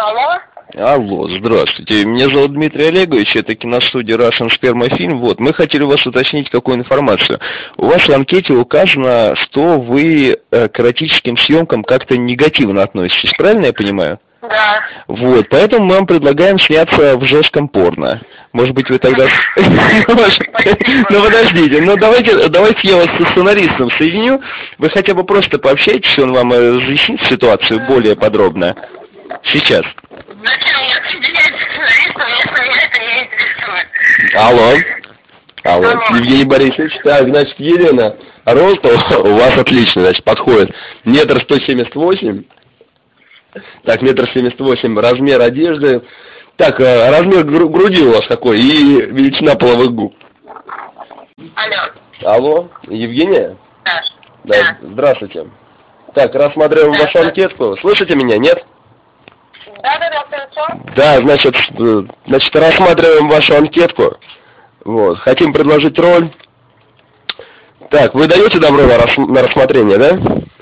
Алло? Алло, здравствуйте. Меня зовут Дмитрий Олегович, это киностудия Russian Sperma Film. Вот, мы хотели у вас уточнить какую информацию. У вас в анкете указано, что вы к эротическим съемкам как-то негативно относитесь, правильно я понимаю? Да. Вот, поэтому мы вам предлагаем сняться в жестком порно. Может быть, вы тогда... Ну, подождите, ну давайте я вас со сценаристом соединю. Вы хотя бы просто пообщайтесь, он вам разъяснит ситуацию более подробно. Сейчас. Зачем мне соединять с сценаристом, если меня это не интересует? Алло, Евгений Борисович. Так, значит, Елена, рост у вас отлично, значит, подходит. 1,178 м. Так, 1,78 м, размер одежды. Так, размер груди у вас какой и величина половых губ. Алло. Алло, Евгения? Да. Да. Здравствуйте. Так, рассматриваем вашу анкетку. Слышите меня, нет? Да, слышу. Да, значит, рассматриваем вашу анкетку. Вот, хотим предложить роль. Так, вы даете добро на рассмотрение, да?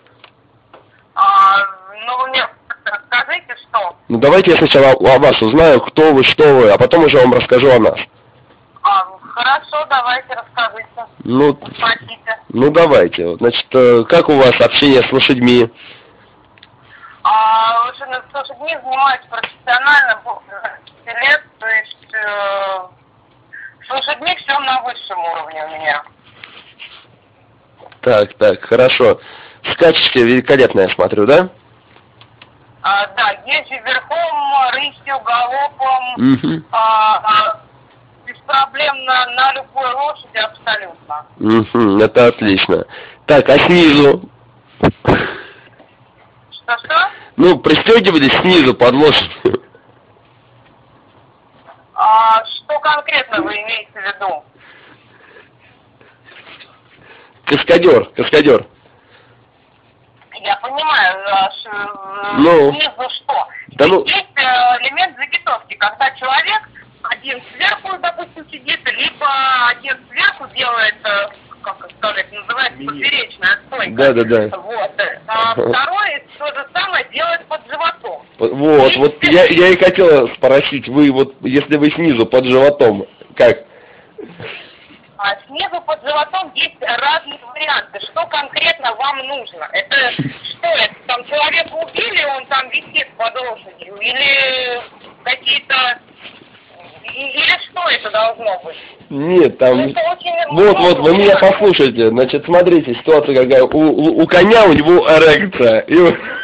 Ну, вы мне расскажите, что? Ну, давайте я сначала о вас узнаю, кто вы, что вы, а потом уже вам расскажу о нас. Хорошо, давайте расскажите. Ну, Спросите. ну давайте. Вот, значит, как у вас общение с лошадьми? С лошадьми занимаюсь профессионально, более 10 лет, то есть с лошадьми все на высшем уровне у меня. Так, хорошо. Скачете великолепно, я смотрю, да? Да, езжу верхом, рысью, галопом, беспроблемно на любой лошади абсолютно. Это отлично. Так, а снизу? Что? Ну, пристегивались снизу под лошадь. Что конкретно вы имеете в виду? Каскадер. Я понимаю, снизу что? Да Есть элемент заготовки, когда человек один сверху, допустим, сидит, либо один сверху делает, как сказать, называется поперечная стойка. Да. Вот. А второй то же самое делает под животом. Вот я и хотела спросить, вы вот, если вы снизу под животом, как? Снизу под животом есть разные варианты. Что конкретно вам нужно? Это что это? Там человека убили, он там висит под лошадью? Или какие-то... Или что это должно быть? Нет, там... Вот, вы меня послушайте. Значит, смотрите, ситуация какая. У коня у него эрекция. И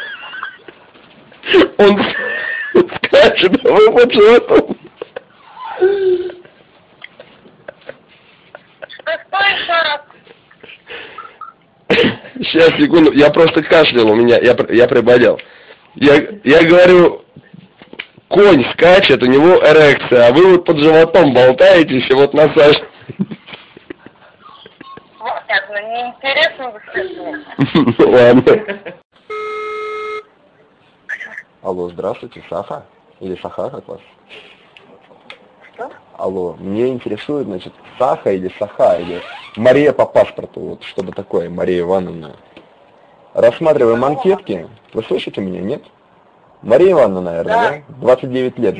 он скачет, а вы под животом. Что еще раз? Сейчас, секунду, я просто кашлял, я приболел. Я говорю, конь скачет, у него эрекция, а вы вот под животом болтаетесь и вот насаживаете. Понятно, неинтересно вы. Ладно. Алло, здравствуйте, Саха? Или Саха, как вас? Что? Алло, мне интересует, значит, Саха или Саха, или Мария по паспорту, вот что-то такое, Мария Ивановна. Рассматриваем анкетки. Вы слышите меня, нет? Мария Ивановна, наверное, да? 29 лет.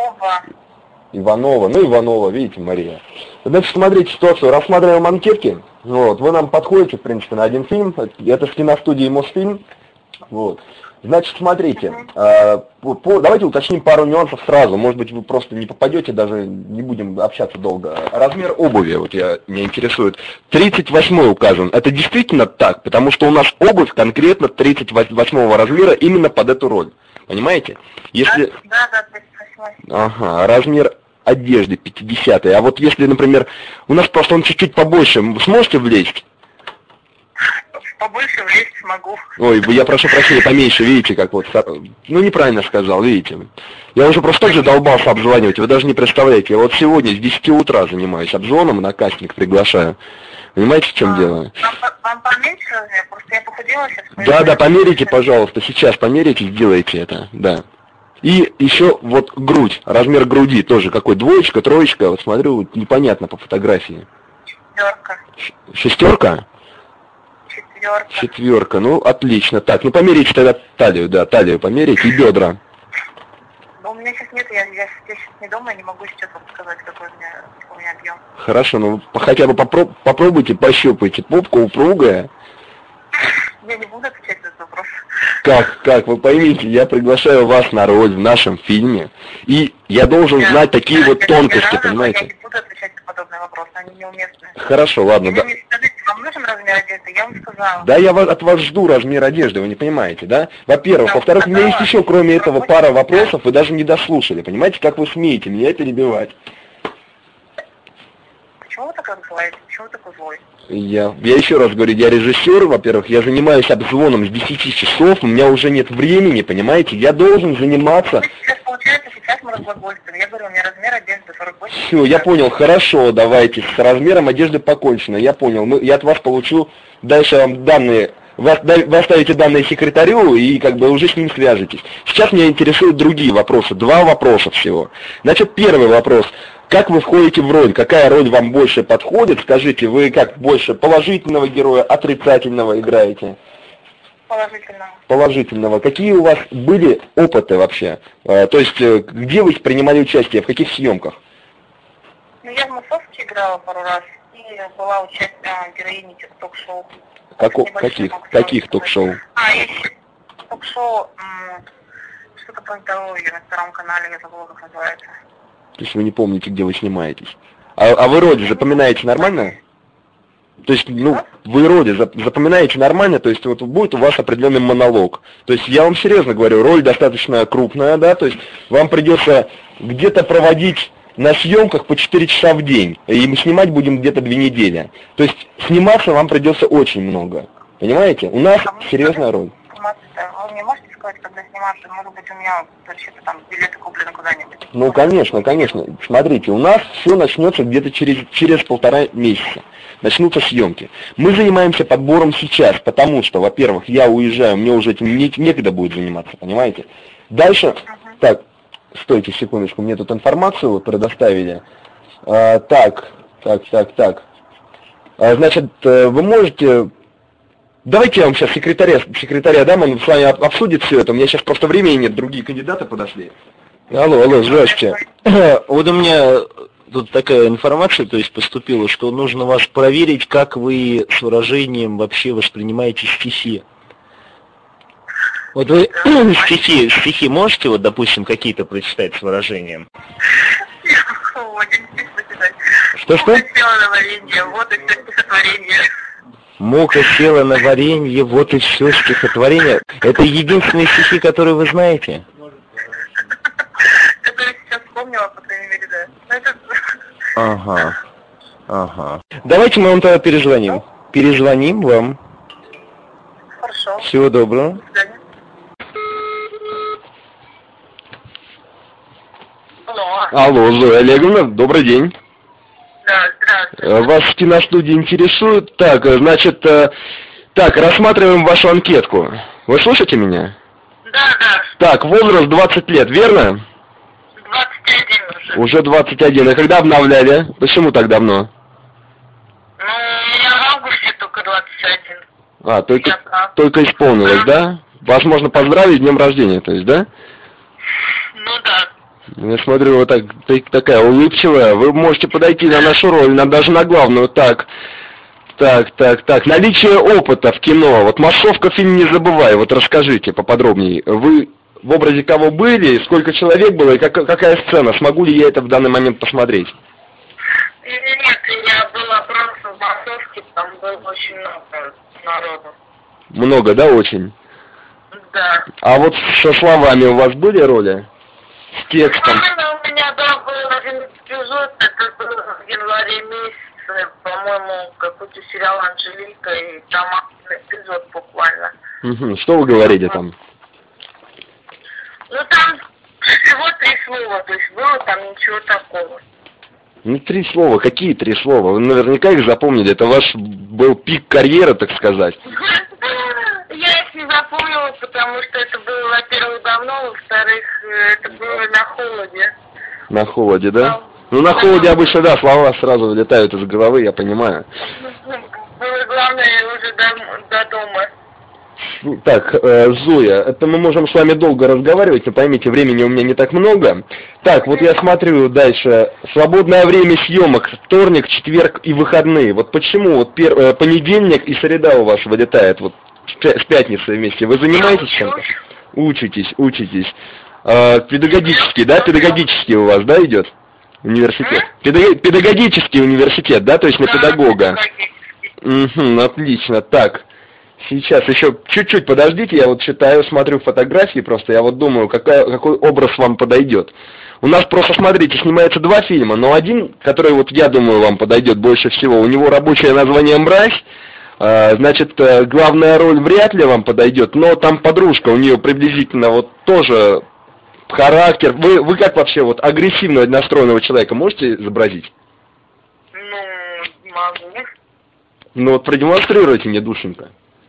Иванова, видите, Мария. Значит, смотрите ситуацию, рассматриваем анкетки. Вот, вы нам подходите, в принципе, на один фильм. Это в киностудии Мосфильм. Вот. Значит, смотрите, давайте уточним пару нюансов сразу. Может быть, вы просто не попадете, даже не будем общаться долго. Размер обуви, вот меня интересует. 38 указан. Это действительно так? Потому что у нас обувь конкретно 38 размера именно под эту роль. Понимаете? Если... Да, 38. Ага, размер одежды 50. А вот если, например, у нас просто он чуть-чуть побольше, вы сможете влезть? Побольше влезть смогу. Ой, я прошу прощения, поменьше, видите, как вот... Ну, неправильно сказал, видите. Я уже просто тоже долбался обзванивать, вы даже не представляете. Я вот сегодня с 10 утра занимаюсь обзвоном, на кастинг приглашаю. Понимаете, в чем дело? Вам поменьше размер? Просто я похудела сейчас. Да, померите, пожалуйста, сейчас померите, сделайте это, да. И еще вот грудь, размер груди тоже какой, двоечка, троечка, вот смотрю, непонятно по фотографии. 6. 6? 4, ну отлично. Так, ну померите тогда талию, да, талию померите и бедра. меня сейчас нет, я сейчас не дома, я не могу сейчас вам сказать, какой у меня объем. Хорошо, ну хотя бы попробуйте, пощупайте. Попка упругая. Я не буду отвечать на этот вопрос. Как? Вы поймите, я приглашаю вас на роль в нашем фильме, и я должен знать такие вот тонкости, понимаете? Я не буду отвечать на подобные вопросы, они неуместны. Хорошо, ладно. Да. Скажите, вам нужен размер одежды? Я вам сказала. Да, я от вас жду размер одежды, вы не понимаете, да? Во-первых. Во-вторых, у меня есть еще, кроме этого, пара вопросов, вы даже не дослушали, понимаете, как вы смеете меня перебивать? Почему вы так разговариваете? Почему вы такой злой? Я еще раз говорю, я режиссер, во-первых, я занимаюсь обзвоном с 10 часов, у меня уже нет времени, понимаете, я должен заниматься... Сейчас мы разглагольствуем, я говорю, у меня размер одежды 48. Все, я понял, хорошо, давайте, с размером одежды покончено, я понял, я от вас получу, дальше вам данные, вы оставите данные секретарю и как бы уже с ним свяжетесь. Сейчас меня интересуют другие вопросы, 2 вопроса всего. Значит, первый вопрос. Как вы входите в роль? Какая роль вам больше подходит? Скажите, вы как больше положительного героя, отрицательного играете? Положительного. Положительного. Какие у вас были опыты вообще? То есть, где вы принимали участие, в каких съемках? Ну, я в массовке играла пару раз, и была героиней ток-шоу. Каких ток-шоу? Есть ток-шоу, что-то про здоровье на 2 канале, я забыла, как называется. То есть вы не помните, где вы снимаетесь. А вы роли запоминаете нормально? То есть, вы роли запоминаете нормально, то есть вот будет у вас определенный монолог. То есть я вам серьезно говорю, роль достаточно крупная, да, то есть вам придется где-то проводить на съемках по 4 часа в день, и мы снимать будем где-то 2 недели. То есть сниматься вам придется очень много. Понимаете? У нас серьезная роль. Вы мне можете сказать, когда сниматься? Может быть, у меня вообще-то там билеты куплены куда-нибудь? Ну, конечно. Смотрите, у нас все начнется где-то через 1,5 месяца. Начнутся съемки. Мы занимаемся подбором сейчас, потому что, во-первых, я уезжаю, мне уже этим некогда будет заниматься, понимаете? Дальше, так, стойте секундочку, мне тут информацию предоставили. Так. Значит, вы можете... Давайте я вам сейчас секретаря дам, он с вами обсудит все это. У меня сейчас просто времени нет, другие кандидаты подошли. Алло, здравствуйте. Вот у меня тут такая информация, то есть поступила, что нужно вас проверить, как вы с выражением вообще воспринимаете стихи. Вот вы стихи можете, вот, допустим, какие-то прочитать с выражением? Что? Мука села на варенье, вот и все стихотворение. Это единственные стихи, которые вы знаете? Которые сейчас вспомнила, по крайней мере, да. Ага. Давайте мы вам тогда перезвоним. Перезвоним вам. Хорошо. Всего доброго. До свидания. Алло, Зоя Олеговна, добрый день. Да, здравствуйте. Вас в киностудии интересует? Так, значит, рассматриваем вашу анкетку. Вы слышите меня? Да. Так, возраст 20 лет, верно? 21 уже. Уже 21. И когда обновляли? Почему так давно? Ну, у меня в августе только 21. Только исполнилось, да? Вас можно поздравить с днем рождения, то есть, да? Ну да. Я смотрю, вот такая улыбчивая. Вы можете подойти на нашу роль, даже на главную. Так. Наличие опыта в кино. Вот массовка, фильм «Не забывай». Вот расскажите поподробнее. Вы в образе кого были, сколько человек было и какая сцена? Смогу ли я это в данный момент посмотреть? Нет, я была просто в массовке, там было очень много народу. Много, да, очень? Да. А вот со словами у вас были роли? С текстом? У меня, да, был один эпизод, это был в январе месяце, по-моему, какой-то сериал «Анжелика», и там эпизод буквально. Угу. Что вы говорите там? Ну, там всего 3 слова, то есть было там ничего такого. Ну, 3 слова. Какие 3 слова? Вы наверняка их запомнили. Это ваш был пик карьеры, так сказать. Я их не запомнила, потому что это было, во-первых, давно, во-вторых, это было на холоде. На холоде, да? Ну, на холоде обычно, да, слова сразу вылетают из головы, я понимаю. Было главное уже до дома. Так, Зоя, это мы можем с вами долго разговаривать, но поймите, времени у меня не так много. Так, вот я смотрю дальше. Свободное время съемок, вторник, четверг и выходные. Вот почему вот понедельник и среда у вас вылетает, вот с пятницей вместе. Вы занимаетесь чем-то? Учитесь. Педагогический, да? Педагогический у вас, да, идет? Университет. Педагогический университет, да, то есть на педагога. Угу, отлично. Так, сейчас еще чуть-чуть подождите, я вот читаю, смотрю фотографии просто, я вот думаю, какой образ вам подойдет. У нас просто, смотрите, снимается 2 фильма, но один, который вот я думаю вам подойдет больше всего, у него рабочее название «Мразь». Значит, главная роль вряд ли вам подойдет, но там подружка, у нее приблизительно вот тоже характер. Вы как вообще вот агрессивно настроенного человека можете изобразить? Ну, могу. Ну вот продемонстрируйте мне, душенька.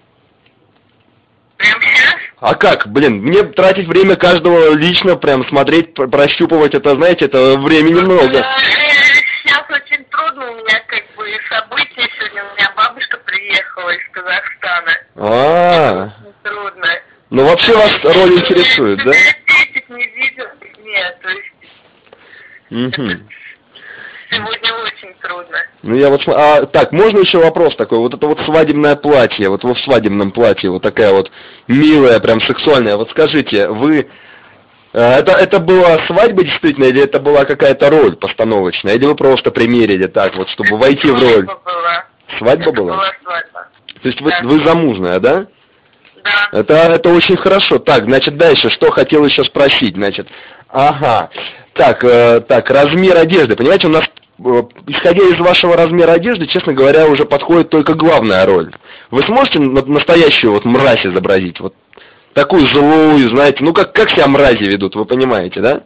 Прям сейчас? А как, блин, мне тратить время каждого лично, прям смотреть, прощупывать, это, знаете, это времени много. Сейчас очень трудно, у меня как бы события сегодня, у меня бабушка приехала из Казахстана. Очень трудно. Ну вообще вас роль интересует, да? Не видел, нет, то есть... Сегодня очень трудно. Ну я вот так, можно еще вопрос такой, вот это вот свадебное платье, вот вы в свадебном платье, вот такая вот милая, прям сексуальная, вот скажите, вы, это была свадьба действительно, или это была какая-то роль постановочная, или вы просто примерили так вот, чтобы войти в роль? Свадьба была? Была свадьба. То есть вы замужная, да? Да. Это очень хорошо. Так, значит, дальше, что хотел еще спросить, значит, ага, так, размер одежды, понимаете, у нас, исходя из вашего размера одежды, честно говоря, уже подходит только главная роль. Вы сможете настоящую вот мразь изобразить, вот такую злую, знаете, ну как себя мрази ведут, вы понимаете, да?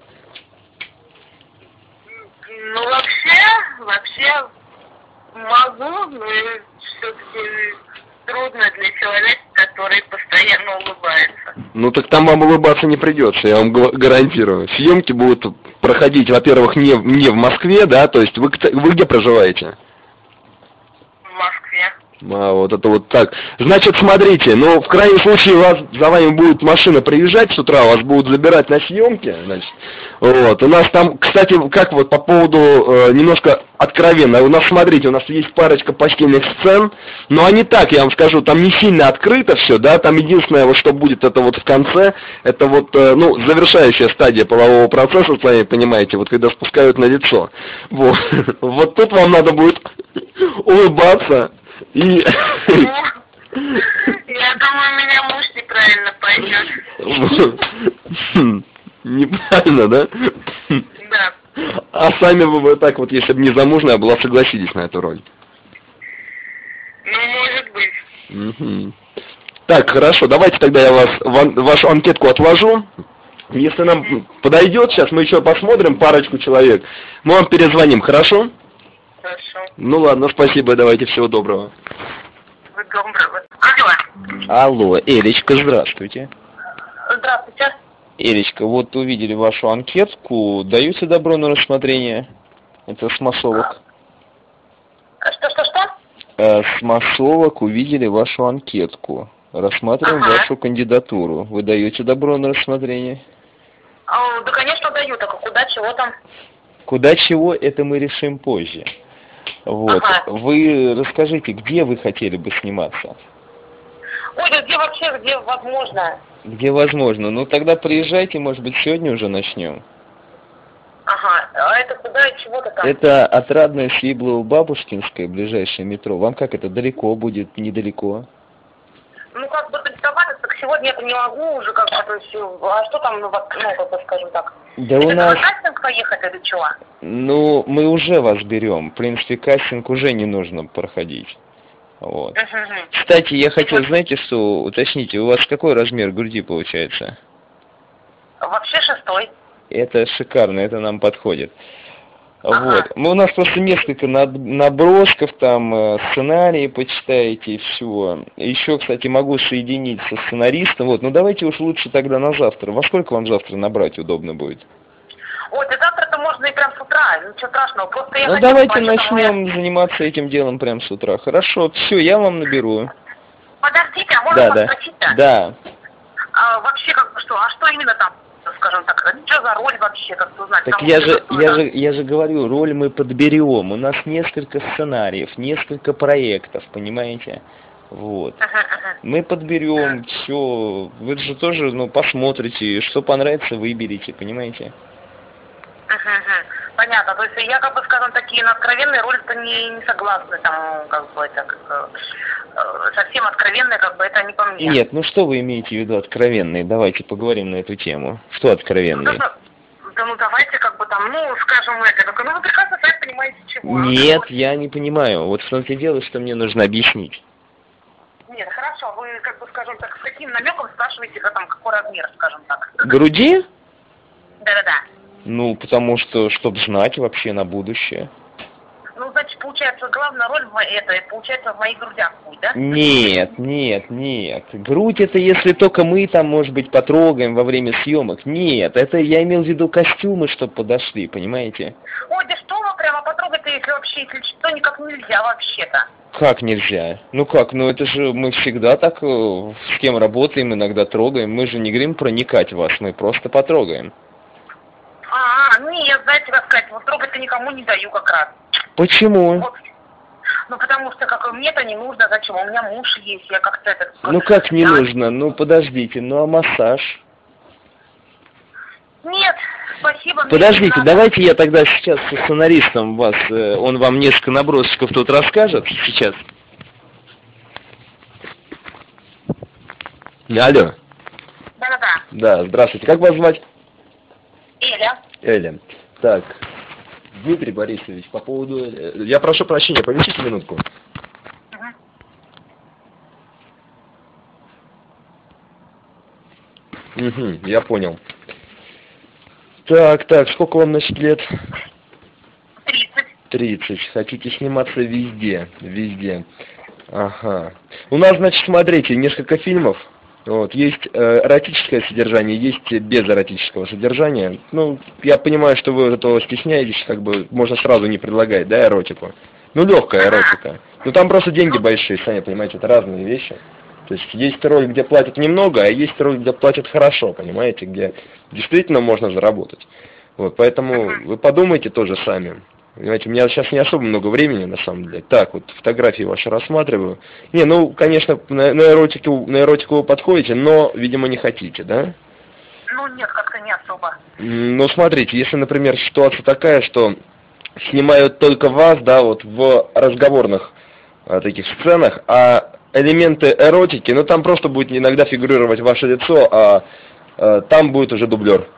Ну вообще могу, но все-таки трудно для человека, который постоянно улыбается. Ну так там вам улыбаться не придется, я вам гарантирую. Съемки будут проходить, во-первых, не в Москве, да, то есть вы где проживаете? В Москве. Вот это вот так. Значит, смотрите, ну, в крайнем случае, за вами будет машина приезжать с утра, вас будут забирать на съемки, значит. Вот, у нас там, кстати, как вот по поводу, немножко откровенно, у нас, смотрите, у нас есть парочка постельных сцен, но они так, я вам скажу, там не сильно открыто все, да, там единственное, вот что будет, это вот в конце, это вот, ну, завершающая стадия полового процесса, сами понимаете, вот когда спускают на лицо. Вот, вот тут вам надо будет улыбаться. И... Я думаю, меня муж неправильно поймет. Неправильно, да? Да. А сами вы так вот, если бы не замужняя была, согласились на эту роль? Ну, может быть. Так, хорошо, давайте тогда я вашу анкетку отложу. Если нам подойдет, сейчас мы еще посмотрим парочку человек, мы вам перезвоним, хорошо? Хорошо. Ну ладно, спасибо, давайте, всего доброго. Доброго. Алло. Алло, Элечка, здравствуйте. Здравствуйте. Элечка, вот увидели вашу анкетку, даете добро на рассмотрение? Это с массовок. Что? С массовок увидели вашу анкетку. Рассматриваем вашу кандидатуру. Вы даете добро на рассмотрение? Да, конечно, даю. Так а куда, чего там? Куда, чего, это мы решим позже. Вот. Вы расскажите, где вы хотели бы сниматься? Ой, да где вообще, где возможно? Где возможно. Ну тогда приезжайте, может быть, сегодня уже начнем. Ага, а это куда и чего-то там? Это Отрадное, Свиблово-Бабушкинское, ближайшее метро. Вам как это, далеко будет, недалеко? Ну, как бы доставаться, так сегодня это не могу уже как-то, то есть, а что там, ну, как бы, скажем так? Да это у нас... кастинг поехать или чего? Ну, мы уже вас берем. В принципе, кастинг уже не нужно проходить. Вот. Кстати, я хотел, знаете, что уточните, у вас какой размер груди получается? Вообще 6. Это шикарно, это нам подходит. Вот. У нас просто несколько набросков, там сценарии почитаете и все. Еще, кстати, могу соединить со сценаристом. Вот, ну давайте уж лучше тогда на завтра. Во сколько вам завтра набрать удобно будет? Ой, да завтра-то можно и прям с утра, ничего страшного. Просто я давайте начнем заниматься этим делом прям с утра. Хорошо, все, я вам наберу. Подождите, а можно Да, вас да. спросить-то? Да. А вообще, как бы, что? А что именно там, скажем так, что за роль вообще, как-то узнать? Так Там я же говорю, роль мы подберем. У нас несколько сценариев, несколько проектов, понимаете? Вот. Мы подберем все. Вы же тоже, ну, посмотрите, что понравится, выберите, понимаете? Понятно, то есть я, как бы, скажем, такие на откровенные роли-то не согласна, там, как бы, это, совсем откровенные, как бы, это не по мне. Нет, ну что вы имеете в виду откровенные? Давайте поговорим на эту тему. Что откровенные? Да, ну давайте, как бы, там, ну, скажем, это, как, ну, вы прекрасно сами понимаете, чего. Нет, я не понимаю. Вот в том-то и дело, что мне нужно объяснить. Нет, хорошо, вы, как бы, скажем так, с каким намеком спрашиваете, там, какой размер, скажем так? Груди? Да-да-да. Ну, потому что, чтобы знать вообще на будущее. Ну, значит, получается, главная роль получается, в моих грудях будет, да? Нет, нет, нет. Грудь это если только мы там, может быть, потрогаем во время съемок. Нет, это я имел в виду костюмы, чтобы подошли, понимаете? Ой, да что вы прямо потрогать-то, если вообще, если что, никак нельзя вообще-то. Как нельзя? Ну как, ну это же мы всегда так, с кем работаем, иногда трогаем. Мы же не говорим проникать в вас, мы просто потрогаем. Нет, знаете, как сказать, вот трогать-то никому не даю как раз. Почему? Вот. Ну, потому что, как мне-то не нужно, зачем? У меня муж есть, я как-то это... Ну как не нужно? Ну подождите, ну а массаж? Нет, спасибо. Подождите, давайте я тогда сейчас со сценаристом вас, он вам несколько набросочков тут расскажет сейчас. Алло. Да-да-да. Да, здравствуйте. Как вас звать? Эля. Эля. Так, Дмитрий Борисович, по поводу... Я прошу прощения, поместите минутку. Угу, я понял. Так, сколько вам, значит, лет? 30. 30. Хотите сниматься везде? Везде. Ага. У нас, значит, смотрите, несколько фильмов. Вот, есть эротическое содержание, есть без эротического содержания. Ну, я понимаю, что вы этого стесняетесь, как бы можно сразу не предлагать, да, эротику. Ну, легкая эротика. Ну, там просто деньги большие, сами понимаете, это разные вещи. То есть роль, где платят немного, а есть роль, где платят хорошо, понимаете, где действительно можно заработать. Вот, поэтому вы подумайте тоже сами. Понимаете, у меня сейчас не особо много времени, на самом деле. Так, вот фотографии ваши рассматриваю. Не, ну, конечно, на эротику вы подходите, но, видимо, не хотите, да? Ну, нет, как-то не особо. Ну, смотрите, если, например, ситуация такая, что снимают только вас, да, вот в разговорных таких сценах, а элементы эротики, ну, там просто будет иногда фигурировать ваше лицо, а там будет уже дублер.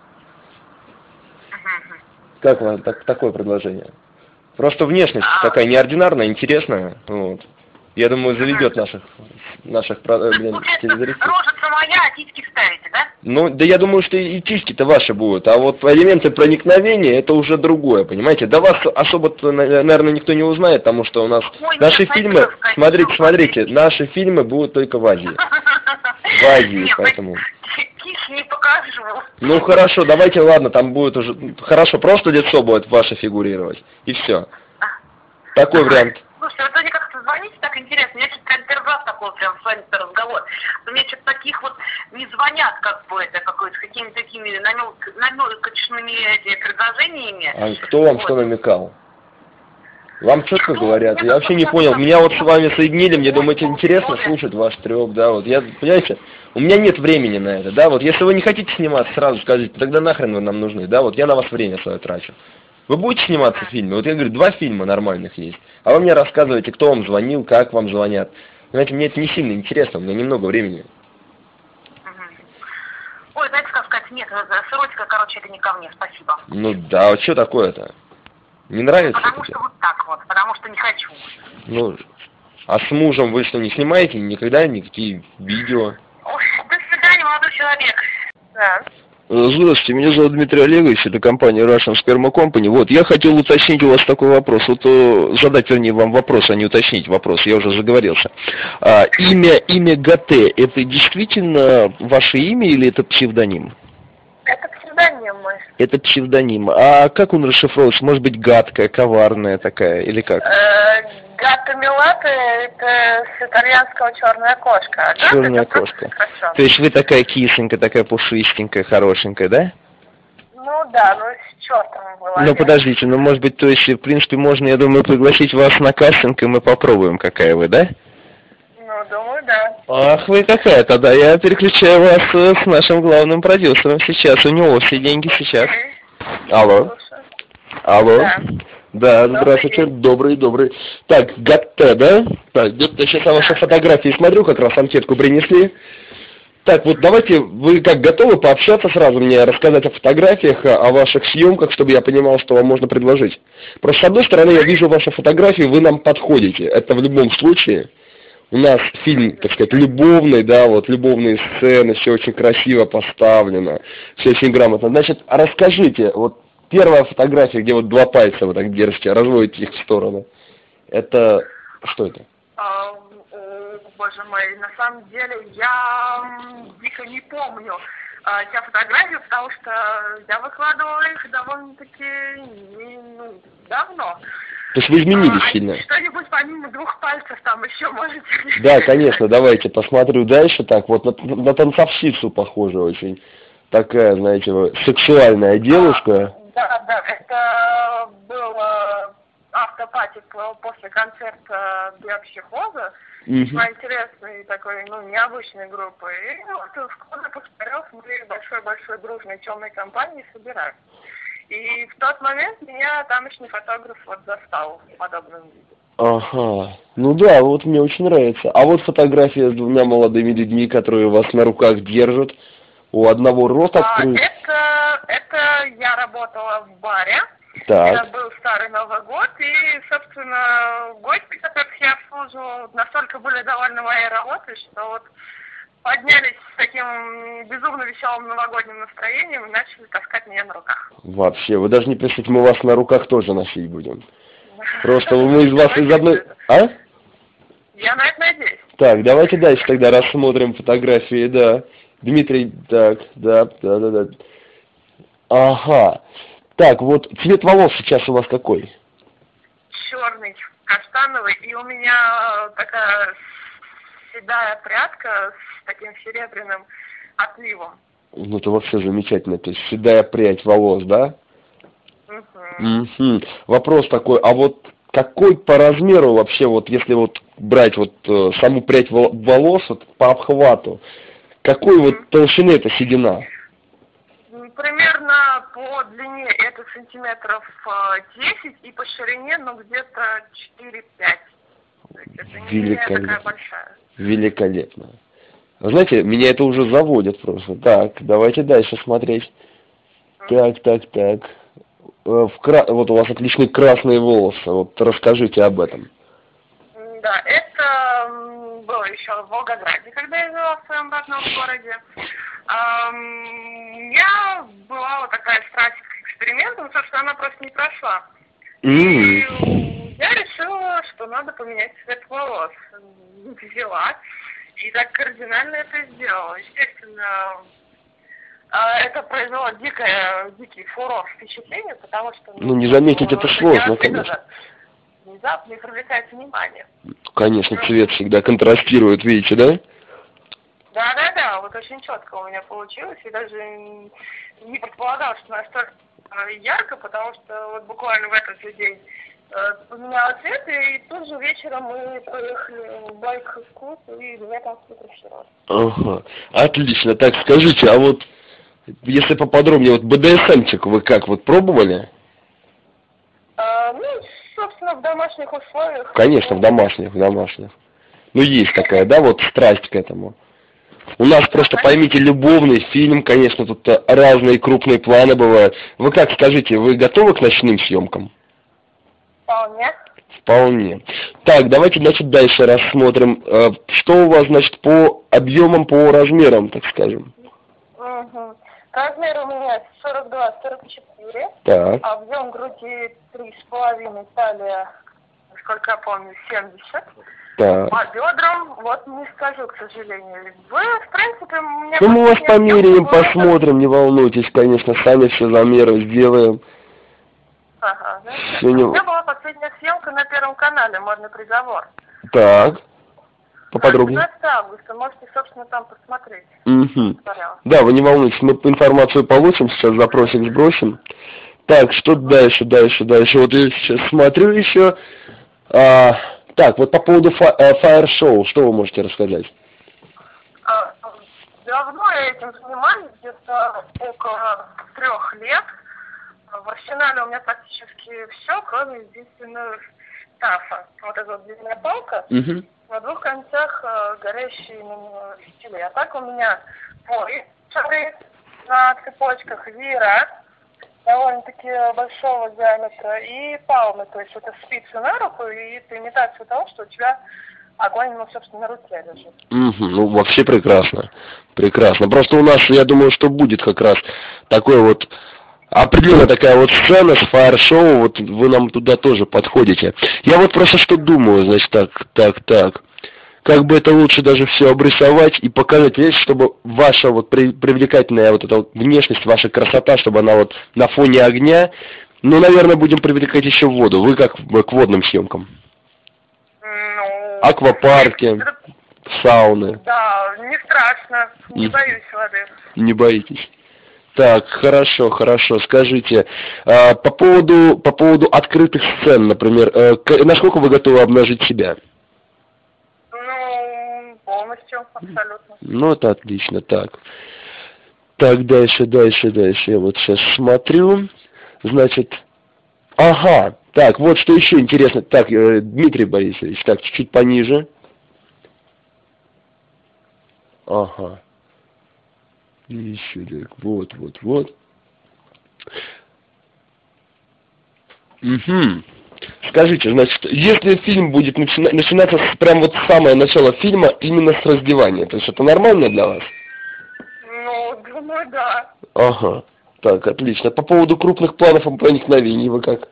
Как вам такое предложение? Просто внешность такая неординарная, интересная. Вот. Я думаю, заведет наших телезрителей. Рожица моя, а титьки ставите, да? Ну, да я думаю, что и титьки-то ваши будут. А вот элементы проникновения, это уже другое, понимаете? До вас особо-то, наверное, никто не узнает, потому что у нас наши фильмы, смотрите, наши фильмы будут только в Азии. В Азии, поэтому... Не покажу. Ну хорошо, давайте, ладно, там будет уже... Хорошо, просто лицо будет ваше фигурировать. И все. Такой вариант. Слушайте, вот они как-то звоните, так интересно. Я что-то первый раз такой прям с вами разговор. У меня что-то таких вот не звонят, как бы это, какой-то, с какими-то такими намекочными предложениями. А кто вам что намекал? Вам четко говорят, я вообще не понял. Меня вот с вами соединили, мне думаете, интересно слушать ваш трёп, да, вот я, понимаете, у меня нет времени на это, да, вот если вы не хотите сниматься, сразу скажите, тогда нахрен вы нам нужны, да, вот я на вас время свое трачу. Вы будете сниматься в фильме? Вот я говорю, 2 фильма нормальных есть, а вы мне рассказываете, кто вам звонил, как вам звонят. Знаете, мне это не сильно интересно, у меня немного времени. Ой, знаете, как сказать, нет, сыротика, короче, это не ко мне, спасибо. Ну да, вот что такое-то? Не нравится? Потому что вот так вот, потому что не хочу. Ну, а с мужем вы что, не снимаете никогда никакие видео? Ой, до свидания, молодой человек. Да. Здравствуйте, меня зовут Дмитрий Олегович, это компания Russian Sperma Company. Вот, я хотел уточнить у вас такой вопрос, задать, вернее, вам вопрос, а не уточнить вопрос, я уже заговорился. Имя ГТ, это действительно ваше имя или это псевдоним? Это псевдоним мой. Это псевдоним. А как он расшифровывается? Может быть, гадкая, коварная такая, или как? Гатто Милата — это с итальянского черная кошка. Черная кошка. Хорошо. То есть вы такая кисонькая, такая пушистенькая, хорошенькая, да? Ну да, ну с чертом в голове. Ну подождите, ну может быть, то есть, в принципе, можно, я думаю, пригласить вас на кастинг, и мы попробуем, какая вы, да? Ну, думаю, да. Ах, вы какая, тогда я переключаю вас с нашим главным продюсером сейчас, у него все деньги сейчас. Алло. Слушаю. Алло. Да. Да, здравствуйте, добрый. Так, Гатте, да? Так, где-то сейчас я ваши фотографии смотрю, как раз анкетку принесли. Так, вот давайте, вы как готовы пообщаться сразу, мне рассказать о фотографиях, о ваших съемках, чтобы я понимал, что вам можно предложить. Просто с одной стороны, я вижу ваши фотографии, вы нам подходите. Это в любом случае. У нас фильм, так сказать, любовный, да, вот любовные сцены, все очень красиво поставлено, все очень грамотно. Значит, расскажите, вот первая фотография, где вот два пальца вы так держите, разводите их в сторону. Это что это? Боже мой, на самом деле я дико не помню те фотографии, потому что я выкладывала их довольно-таки давно. То есть вы изменились сильно? Что-нибудь помимо двух пальцев там еще можете? Да, конечно, давайте посмотрю дальше. Так, вот на танцовщицу похоже очень. Такая, знаете, сексуальная девушка. Да, это был автопатик после концерта для психоза. Весьма интересной такой, необычной группы. И вот в клубе Пустарев мы большой-большой дружной темной компании собираем. И в тот момент меня тамошний фотограф вот застал в подобном виде. Ага, ну да, вот мне очень нравится. А вот фотография с двумя молодыми людьми, которые вас на руках держат. У одного рот открыт. Это я работала в баре. Так. Это был старый Новый год, и, собственно, гости, которых я обслуживала, настолько были довольны моей работой, что вот поднялись с таким безумно веселым новогодним настроением и начали таскать меня на руках. Вообще, вы даже не представляете, мы вас на руках тоже носить будем. Просто мы из вас из одной... А? Я на это надеюсь. Так, давайте дальше тогда рассмотрим фотографии, да. Дмитрий, так, да. Ага. Так, вот цвет волос сейчас у вас какой? Черный, каштановый, и у меня такая седая прядка с таким серебряным отливом. Ну, это вообще замечательно, то есть седая прядь волос, да? Угу. Вопрос такой, а вот какой по размеру вообще, вот если вот брать вот саму прядь волос вот, по обхвату, какой вот толщины эта седина? Примерно по длине это сантиметров 10 и по ширине, где-то 4-5. То есть это не такая большая. Великолепно. Знаете, меня это уже заводит просто. Так, давайте дальше смотреть. Так. Вот у вас отличные красные волосы. Вот расскажите об этом. Да, это было еще в Волгограде, когда я жила в своем родном городе. У меня была вот такая страсть к экспериментам, собственно, она просто не прошла. И я решила, что надо поменять цвет волос. Взяла и так кардинально это сделала. Естественно, это произвело дикий фурор впечатление, потому что... не заметить это сложно, конечно. Внезапно их привлекает внимание. Конечно, цвет всегда контрастирует, видите, да? Да, вот очень четко у меня получилось, и даже не предполагала, что настолько ярко, потому что вот буквально в этот же день поменяла цвет, и тут же вечером мы поехали в байк-клуб, и меня там сфотографировали. Ага, отлично. Так, скажите, а вот, если поподробнее, вот БДСМчик вы как, вот пробовали? Собственно, в домашних условиях. Конечно, в домашних. Ну, есть такая, да, вот страсть к этому. У нас просто, поймите, любовный фильм, конечно, тут разные крупные планы бывают. Вы как, скажите, вы готовы к ночным съемкам? Вполне. Так, давайте, значит, дальше рассмотрим. Что у вас, значит, по объемам, по размерам, так скажем? Размер у меня 42-44. Так. Объем груди 3,5, талия, насколько я помню, 70. Так. По бедрам, вот не скажу, к сожалению. Вы, в принципе, мне... Ну, мы вас померяем, посмотрим, не волнуйтесь, конечно, сами все замеры сделаем. Ага, Всё не- у меня была последняя съемка на Первом канале, «Модный приговор». Так, поподробнее. 15 августа, можете, собственно, там посмотреть. Угу. Пожалуйста. Да, вы не волнуйтесь, мы информацию получим, сейчас запросик сбросим. Так, что дальше? Вот я сейчас смотрю еще. Так, вот по поводу Fire Show, что вы можете рассказать? Давно я этим занимаюсь, где-то около 3 лет. В арсенале у меня практически все, кроме единственного тафа. Вот эта вот длинная палка, Угу. на 2 концах горящие фитили. А так у меня пояс, шары на цепочках, веера довольно-таки большого диаметра и палмы, то есть это спицы на руку, и это имитация того, что у тебя огонь, ну, собственно, на руке лежит. Угу. Ну, вообще прекрасно. Прекрасно. Просто у нас, я думаю, что будет как раз такой вот определенная такая вот сцена с фаер-шоу, вот вы нам туда тоже подходите. Я вот просто что думаю, значит, так. Как бы это лучше даже все обрисовать и показать, видишь, чтобы ваша вот привлекательная вот эта вот внешность, ваша красота, чтобы она вот на фоне огня, ну, наверное, будем привлекать еще в воду. Вы как к водным съемкам? Ну, Аквапарки, сауны. да, не страшно, не боюсь воды. Не боитесь? Так, хорошо. Скажите, по поводу открытых сцен, например, насколько вы готовы обнажить себя? Ну, полностью, абсолютно. Ну, это отлично, так. Так, дальше. Я вот сейчас смотрю. Значит, ага. Так, вот что еще интересно. Так, Дмитрий Борисович, так, чуть-чуть пониже. Ага. И еще так, вот. Угу. Скажите, значит, если фильм будет начинаться с прям вот с самого начала фильма именно с раздевания, то есть это нормально для вас? Ну, думаю, да. Ага. Так, отлично. По поводу крупных планов и проникновений вы как?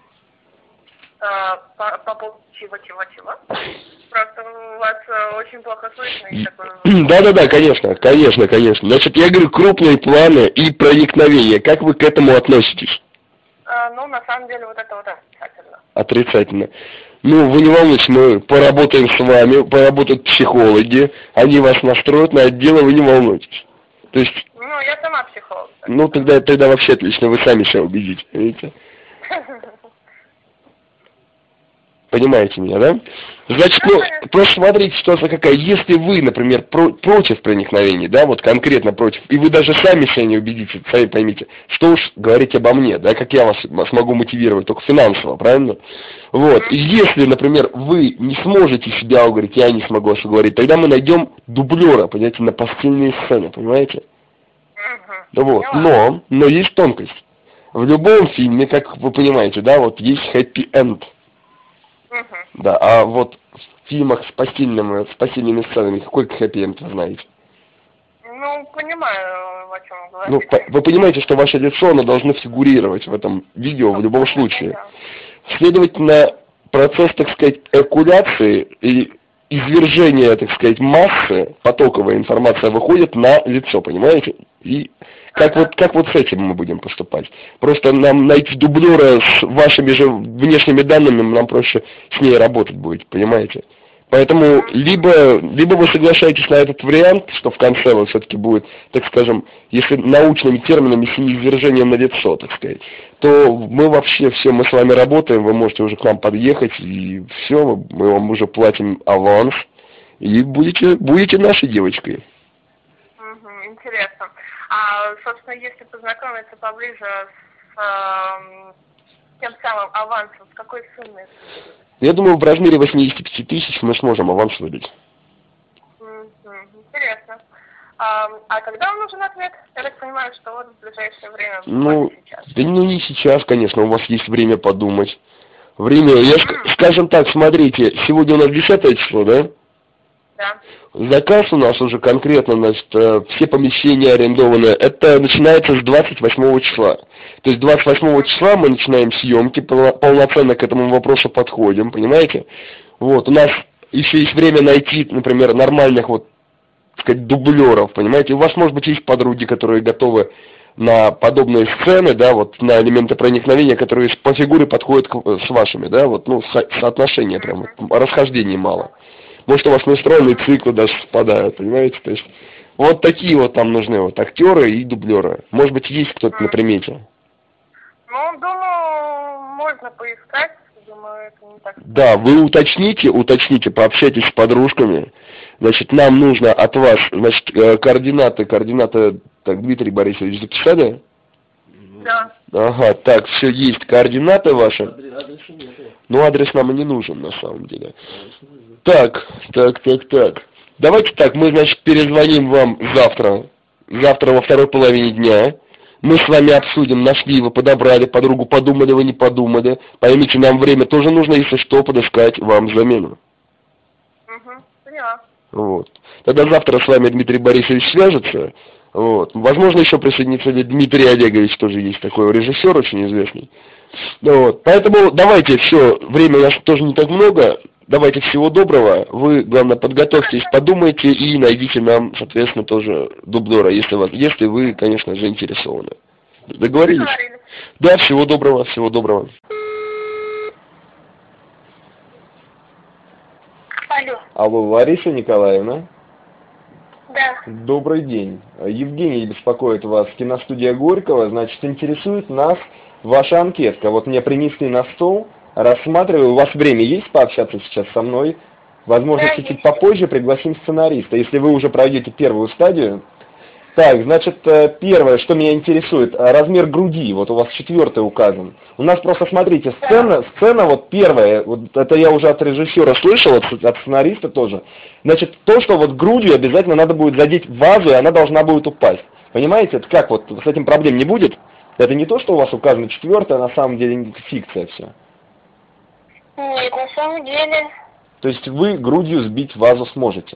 По поводу чего? Просто вас очень плохо слышно. И такое... Да, конечно. Значит, я говорю, крупные планы и проникновения. Как вы к этому относитесь? Ну, на самом деле, вот это вот отрицательно. Отрицательно. Ну, вы не волнуйтесь, мы поработаем с вами, поработают психологи, они вас настроят на отделы, вы не волнуйтесь. То есть... Ну, я сама психолог. Ну, тогда вообще отлично, вы сами себя убедите, видите? Понимаете меня, да? Значит, просто смотрите, ситуация какая. Если вы, например, против проникновений, да, вот конкретно против, и вы даже сами себя не убедите, сами поймите, что уж говорить обо мне, да, как я вас смогу мотивировать, только финансово, правильно? Вот, и если, например, вы не сможете себя уговорить, я не смогу вас уговорить, тогда мы найдем дублера, понимаете, на постельные сцены, понимаете? Вот, но есть тонкость. В любом фильме, как вы понимаете, да, вот есть хэппи-энд. Да, а вот в фильмах с постельными сценами какой хэппи-энд вы знаете? Ну, понимаю, о чем вы говорите. Ну, вы понимаете, что ваше лицо, оно должно фигурировать в этом видео в любом случае. Следовательно, процесс, так сказать, экуляции и извержения, так сказать, массы, потоковая информация выходит на лицо, понимаете? И как вот с этим мы будем поступать? Просто нам найти дублера с вашими же внешними данными, нам проще с ней работать будет, понимаете? Поэтому либо вы соглашаетесь на этот вариант, что в конце вот все-таки будет, так скажем, если научными терминами с извержением на лицо, так сказать, то мы вообще все, мы с вами работаем, вы можете уже к нам подъехать, и все, мы вам уже платим аванс, и будете нашей девочкой. Интересно. А, собственно, если познакомиться поближе с тем самым авансом, с какой суммой? Я думаю, в размере 85 тысяч мы сможем аванс выдать. Интересно. А когда вам нужен ответ? Я так понимаю, что вот в ближайшее время. Ну, сейчас. Да не сейчас, конечно, у вас есть время подумать. Время, скажем так, смотрите, сегодня у нас 10 число, да? Да. Заказ у нас уже конкретно, значит, все помещения арендованы. Это начинается с 28 числа. То есть 28 числа мы начинаем съемки, полноценно к этому вопросу подходим, понимаете? Вот, у нас еще есть время найти, например, нормальных, вот, так сказать, дублеров, понимаете? У вас, может быть, есть подруги, которые готовы на подобные сцены, да, вот на элементы проникновения, которые по фигуре подходят с вашими, да, вот, ну, соотношения прям, расхождений мало. Может, у вас нестроенные циклы даже совпадают, понимаете, то есть вот такие вот там нужны вот актеры и дублеры. Может быть, есть кто-то на примете? Ну, думаю, можно поискать. Думаю, это не так. Да, вы уточните, пообщайтесь с подружками. Значит, нам нужно от вас, значит, координаты, так, Дмитрий Борисович, записали? Да. Ага, так, все есть, координаты ваши. Ну, адрес нам и не нужен, на самом деле. Так. Давайте так, мы, значит, перезвоним вам завтра во второй половине дня. Мы с вами обсудим, нашли вы, подобрали подругу, подумали вы, не подумали. Поймите, нам время тоже нужно, если что, подыскать вам замену. Поняла. Вот. Тогда завтра с вами Дмитрий Борисович свяжется. Вот. Возможно, еще присоединится Дмитрий Олегович, тоже есть такой режиссер, очень известный. Вот. Поэтому давайте, все, время у нас тоже не так много. Давайте, всего доброго. Вы, главное, подготовьтесь, подумайте и найдите нам, соответственно, тоже дублера, если вы, конечно, заинтересованы. Договорились? Да, всего доброго, всего доброго. Алло. Алло, Лариса Николаевна? Да. Добрый день. Евгений беспокоит вас, киностудия Горького. Значит, интересует нас ваша анкетка. Вот мне принесли на стол, рассматриваю. У вас время есть пообщаться сейчас со мной? Возможно, Да, чуть-чуть есть. попозже пригласим сценариста, если вы уже пройдете первую стадию. Так, значит, первое, что меня интересует, размер груди, вот у вас 4 указан. У нас просто, смотрите, сцена вот первая, вот это я уже от режиссера слышал, от сценариста тоже. Значит, то, что вот грудью обязательно надо будет задеть в вазу, и она должна будет упасть. Понимаете, это как вот, с этим проблем не будет? Это не то, что у вас указано 4, а на самом деле фикция все. Нет, на самом деле... То есть вы грудью сбить вазу сможете?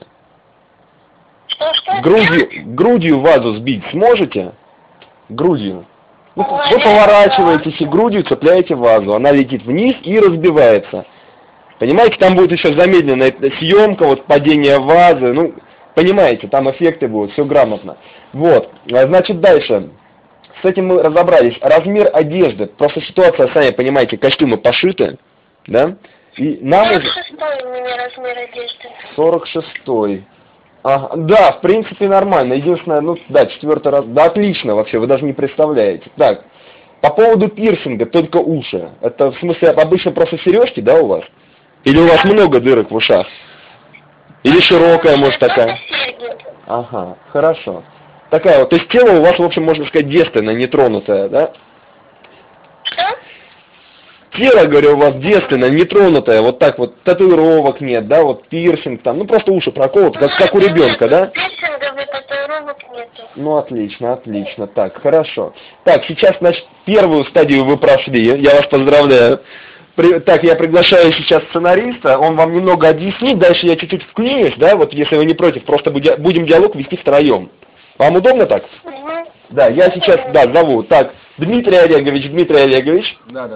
Что? Грудью вазу сбить сможете? Грудью. Ну, вы Наверное, поворачиваетесь и грудью цепляете вазу. Она летит вниз и разбивается. Понимаете, там будет еще замедленная съемка, вот падение вазы. Ну, понимаете, там эффекты будут, все грамотно. Вот, значит, дальше. С этим мы разобрались. Размер одежды. Просто ситуация, сами понимаете, костюмы пошиты, да? И нам 46-й у меня размер одежды. 46-й. Ага, да, в принципе нормально. Единственное, ну да, 4 раз. Да, отлично вообще, вы даже не представляете. Так, по поводу пирсинга, только уши. Это в смысле обычно просто сережки, да, у вас? Или у вас много дырок в ушах? Или широкая, может, такая? Ага, хорошо. Такая вот, то есть тело у вас, в общем, можно сказать, девственное, нетронутое, да? Что? Тело, говорю, у вас девственное, нетронутое, вот так вот, татуировок нет, да, вот пирсинг там, ну просто уши проколоты, как у ребенка, да? Пирсингов и татуировок нету. Ну, отлично, так, хорошо. Так, сейчас, значит, первую стадию вы прошли, я вас поздравляю. Так, я приглашаю сейчас сценариста, он вам немного объяснит, дальше я чуть-чуть вклинюсь, да, вот если вы не против, просто будем диалог вести втроем. Вам удобно так? Угу. Да, я сейчас, зову. Так, Дмитрий Олегович. Да.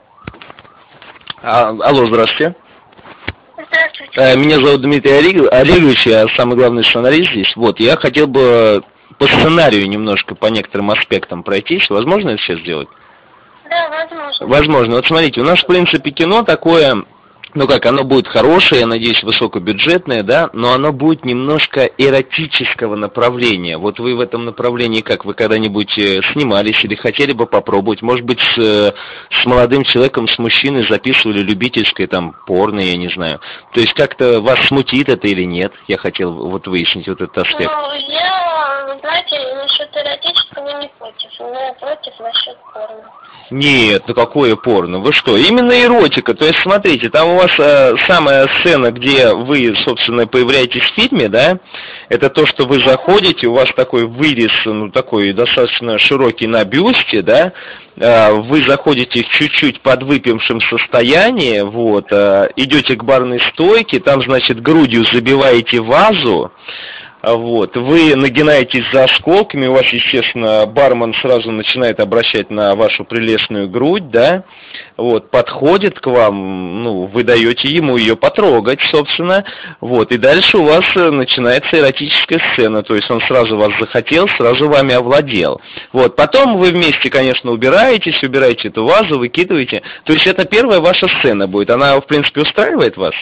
Алло, здравствуйте. Здравствуйте. Меня зовут Дмитрий Олегович, я самый главный сценарист здесь. Вот, я хотел бы по сценарию немножко по некоторым аспектам пройтись. Возможно это сейчас сделать? Да, возможно. Возможно. Вот смотрите, у нас, в принципе, кино такое, ну как, оно будет хорошее, я надеюсь, высокобюджетное, да, но оно будет немножко эротического направления. Вот вы в этом направлении, как вы когда-нибудь снимались или хотели бы попробовать, может быть, с молодым человеком, с мужчиной записывали любительское там порно, я не знаю. То есть как-то вас смутит это или нет? Я хотел вот выяснить вот этот аспект. Ну, я, знаете, насчет эротического не против, но против насчет порно. Нет, ну какое порно? Вы что? Именно эротика. То есть, смотрите, там у вас самая сцена, где вы, собственно, появляетесь в фильме, да? Это то, что вы заходите, у вас такой вырез, ну такой достаточно широкий на бюсте, да? Вы заходите в чуть-чуть подвыпившем состоянии, вот, идете к барной стойке, там, значит, грудью забиваете вазу, Вот, вы нагинаетесь за осколками, у вас, естественно, бармен сразу начинает обращать на вашу прелестную грудь, да, вот, подходит к вам, ну, вы даете ему ее потрогать, собственно, вот, и дальше у вас начинается эротическая сцена, то есть он сразу вас захотел, сразу вами овладел. Вот, потом вы вместе, конечно, убираете эту вазу, выкидываете, то есть это первая ваша сцена будет, она, в принципе, устраивает вас?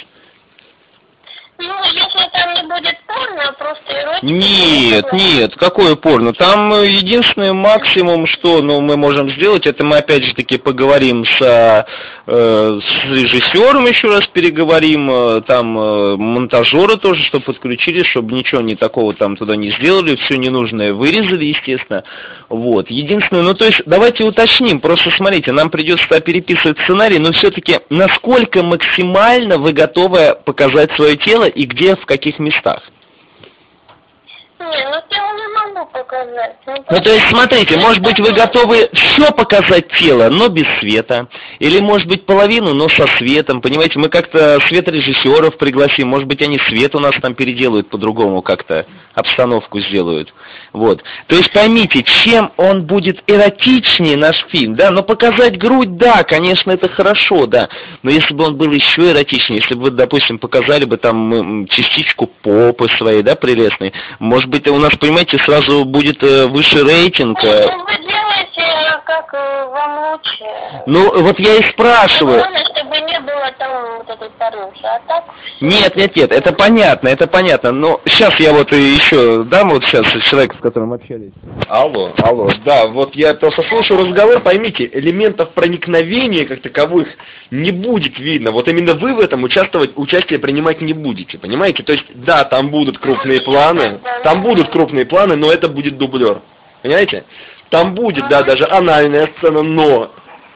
Ну, если там не будет порно, а просто эротика... Нет, какое порно? Там единственный максимум, что мы можем сделать, это мы опять же таки поговорим с режиссером, еще раз переговорим, там монтажеры тоже, чтобы подключили, чтобы ничего не такого там туда не сделали, все ненужное вырезали, естественно. Вот. Единственное, ну то есть давайте уточним, просто смотрите, нам придется переписывать сценарий, но все-таки насколько максимально вы готовы показать свое тело и где, в каких местах? Не, ну тело не могу показать. Ну то есть смотрите, может быть вы готовы все показать тело, но без света, или может быть половину, но со светом, понимаете, мы как-то светорежиссеров пригласим, может быть они свет у нас там переделают по-другому как-то, обстановку сделают, вот. То есть поймите, чем он будет эротичнее наш фильм, да, но показать грудь, да, конечно, это хорошо, да, но если бы он был еще эротичнее, если бы вы, допустим, показали бы там частичку попы своей, да, прелестной, может быть, у нас, понимаете, сразу будет выше рейтинг. Ну, вы делаете, как вам лучше. Ну, вот я и спрашиваю. Главное, чтобы не было там вот этой порнухи, а так... Нет, это понятно, но сейчас я вот еще дам вот сейчас человека, с которым общались. Алло, да, вот я просто слушаю разговор, поймите, элементов проникновения как таковых не будет видно, вот именно вы в этом участие принимать не будете, понимаете, то есть, да, там будут крупные планы, но это будет дублер, понимаете, там будет, да, даже анальная сцена, но...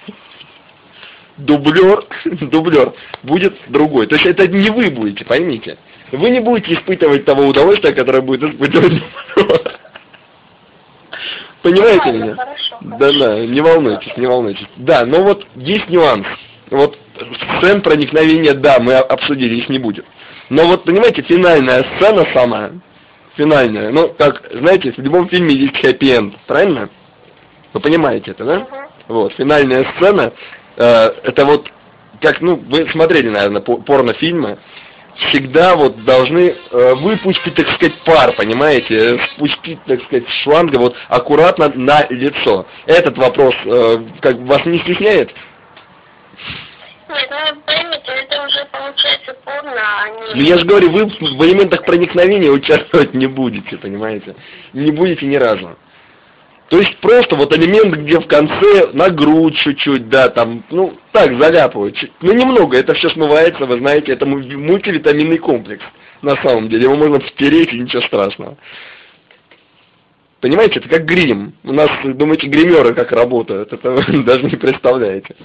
Дублер будет другой. То есть это не вы будете, поймите. Вы не будете испытывать того удовольствия, которое будет испытывать дублер. Понимаете меня? Да, не волнуйтесь. Да, но вот есть нюанс. Вот сцен проникновения, да, мы обсудили, их не будет. Но вот, понимаете, финальная сцена самая, финальная, ну, как, знаете, в любом фильме есть хэппи-энд, правильно? Вы понимаете это, да? Вот, финальная сцена... это вот, как, ну, вы смотрели, наверное, порнофильмы, всегда вот должны выпустить, так сказать, пар, понимаете, спустить, так сказать, шланга вот аккуратно на лицо. Этот вопрос как вас не стесняет? Нет, ну поймите, это уже получается порно, а не... Ну я же говорю, вы в элементах проникновения участвовать не будете, понимаете? Не будете ни разу. То есть просто вот элемент, где в конце на грудь чуть-чуть, да, там, ну, так, заляпывают. Ну, немного, это все смывается, вы знаете, это мультивитаминный комплекс, на самом деле. Его можно втереть, и ничего страшного. Понимаете, это как грим. У нас, думаете, гримеры как работают, это вы даже не представляете.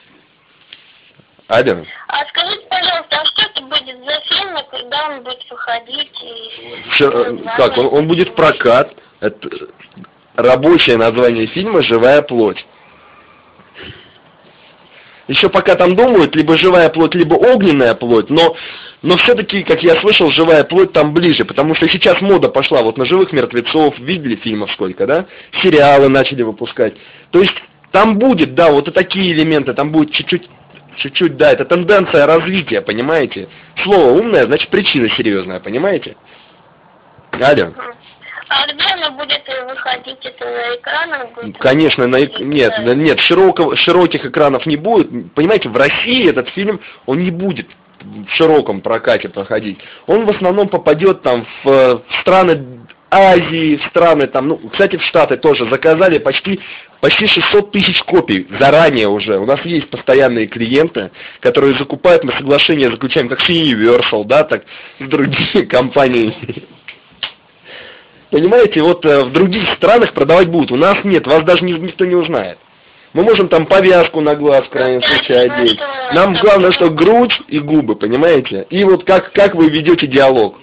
Алло. А скажите, пожалуйста, а что это будет за фильм, и когда он будет выходить? Как, он будет в прокат, это... Рабочее название фильма «Живая плоть». Еще пока там думают, либо живая плоть, либо огненная плоть, но все-таки, как я слышал, живая плоть там ближе, потому что сейчас мода пошла вот на живых мертвецов, видели фильмов сколько, да? Сериалы начали выпускать. То есть там будет, да, вот и такие элементы, там будет чуть-чуть, да, это тенденция развития, понимаете? Слово умное, значит причина серьезная, понимаете? Алло. А где оно будет выходить, это на экранах будет? Конечно, нет, широких экранов не будет. Понимаете, в России этот фильм, он не будет в широком прокате проходить. Он в основном попадет там в страны Азии, в страны там, ну, кстати, в Штаты тоже заказали почти 600 тысяч копий заранее уже. У нас есть постоянные клиенты, которые закупают, мы соглашения заключаем как с Universal, да, так с другими компаниями. Понимаете, вот в других странах продавать будут. У нас нет, вас даже никто не узнает. Мы можем там повязку на глаз в крайнем случае одеть. Нам главное, что грудь и губы, понимаете? И вот как вы ведете диалог.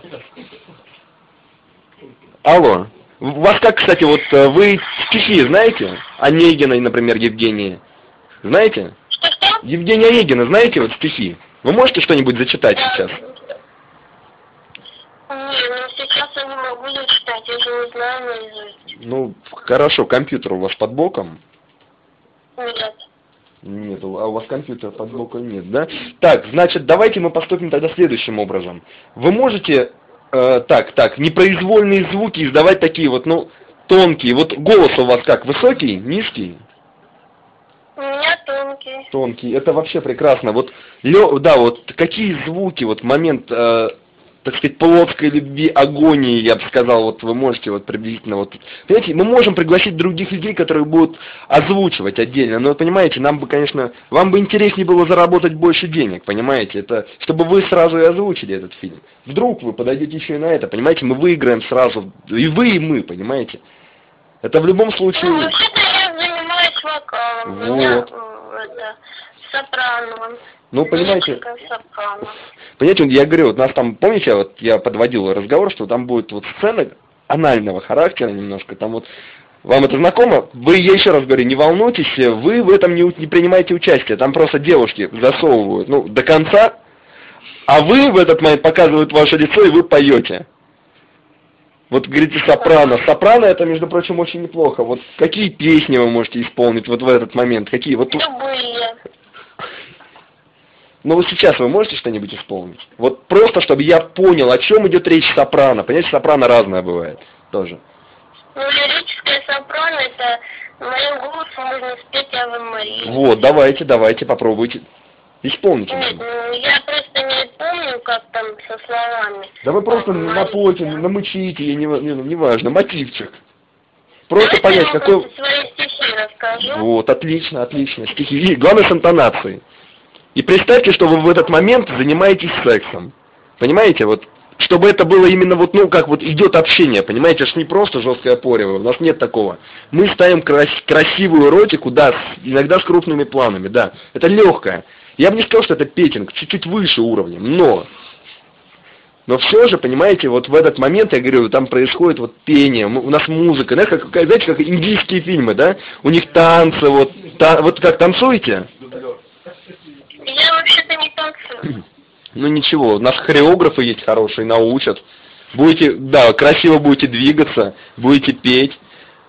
Алло. Вас как, кстати, вот вы стихи знаете? Онегиной, например, Евгения. Знаете? Что? Евгения Онегина, знаете вот стихи? Вы можете что-нибудь зачитать сейчас? Не, ну сейчас я не я же не знаю наизусть. Ну, хорошо, компьютер у вас под боком? Нет. Нет, а у вас компьютера под боком нет, да? Так, значит, давайте мы поступим тогда следующим образом. Вы можете, непроизвольные звуки издавать такие вот, ну, тонкие. Вот голос у вас как, высокий, низкий? У меня тонкий. Тонкий, это вообще прекрасно. Вот, да, вот какие звуки, вот момент, так сказать, плотской любви, агонии, я бы сказал, вот вы можете вот приблизительно вот... Понимаете, мы можем пригласить других людей, которые будут озвучивать отдельно, но, понимаете, нам бы, конечно, вам бы интереснее было заработать больше денег, понимаете, это, чтобы вы сразу и озвучили этот фильм. Вдруг вы подойдете еще и на это, понимаете, мы выиграем сразу, и вы, и мы, понимаете. Это в любом случае... Ну, вообще-то я занимаюсь вокалом. Вот. У меня, это, сопрано. Ну, понимаете... Сопрано. Понимаете, я говорю, вот нас там, помните, вот я подводил разговор, что там будет вот сцена анального характера немножко, там вот, вам это знакомо? Вы, я еще раз говорю, не волнуйтесь, вы в этом не принимаете участие, там просто девушки засовывают, ну, до конца, а вы в этот момент показывают ваше лицо, и вы поете. Вот говорите сопрано. Сопрано это, между прочим, очень неплохо. Вот какие песни вы можете исполнить вот в этот момент? Какие? Вот тут... Любые. Ну вот сейчас вы можете что-нибудь исполнить? Вот просто, чтобы я понял, о чем идет речь сопрано. Понимаете, сопрано разное бывает тоже. Ну, лирическое сопрано, это моим голосом можно спеть Аве Марию. Вот, давайте, попробуйте. Исполните. Нет, ну, я просто не помню, как там со словами. Да вы просто напойте, намычите, неважно, мотивчик. Просто понять, какой... Я свои стихи расскажу. Вот, отлично, стихи. И главное с интонацией. И представьте, что вы в этот момент занимаетесь сексом. Понимаете, вот, чтобы это было именно вот, ну, как вот идет общение, понимаете, это ж не просто жесткое порево, у нас нет такого. Мы ставим красивую эротику, да, иногда с крупными планами, да, это легкое. Я бы не сказал, что это петинг, чуть-чуть выше уровнем, но все же, понимаете, вот в этот момент, я говорю, там происходит вот пение, у нас музыка, да, знаете, как индийские фильмы, да, у них танцы, вот как танцуете? Я вообще-то не танцую. Ну ничего, у нас хореографы есть хорошие, научат. Будете, да, красиво будете двигаться, будете петь.